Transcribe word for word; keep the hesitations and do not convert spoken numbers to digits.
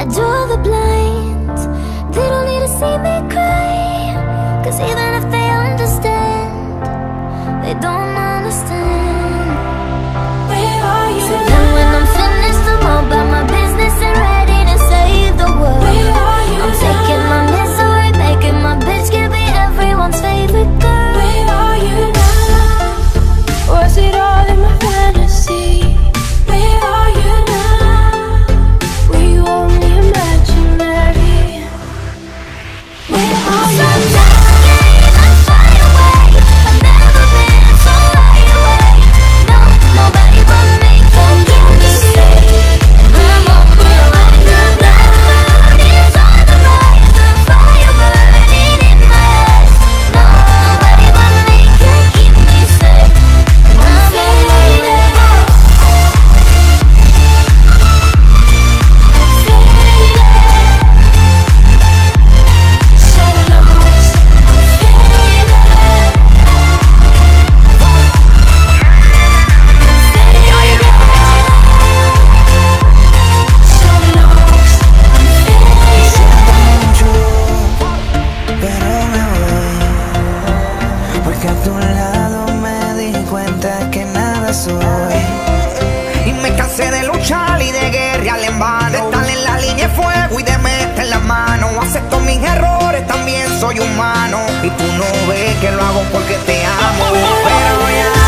draw the blind. They don't need to see me cry, 'cause even if they understand, they don't understand. Where are you? So then when I'm finished, I'm all about my business and ready to save the world. Where are you? I'm taking my misery, making my bitch give me everyone's favorite girl. Where are you now? Was it all in my fantasy? Where are you now? Were you only imaginary? Where are you now? Y me cansé de luchar y de guerrear en vano, de estar en la línea de fuego y de meter la mano. Acepto mis errores, también soy humano, y tú no ves que lo hago porque te amo. Pero ya